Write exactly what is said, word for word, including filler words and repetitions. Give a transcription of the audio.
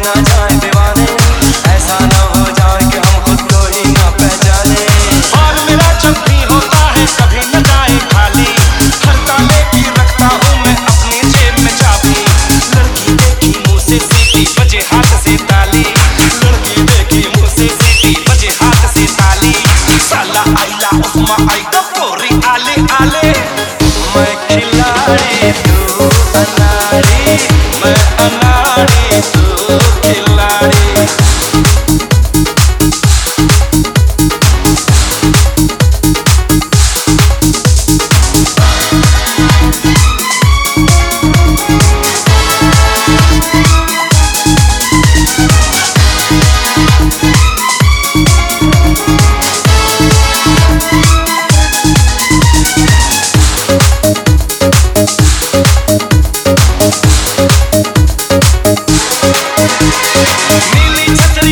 न जाए दीवाने, ऐसा न हो जाए कि हम खुद को ही न पहचाने। और मेरा जब भी होता है कभी न जाए खाली, हर ताले की रखता हूँ मैं अपनी जेब में चाबी। लड़की देखी मुँह से सीटी बजे हाथ से ताली, लड़की देखी मुँह से सीटी बजे हाथ से ताली। साला आइला उपमा आई कपोरी आले आले। मैं खिलाड़ी तू अनाड़ी, मैं अनाड़ी तू खिलाड़ी। नीली छतरी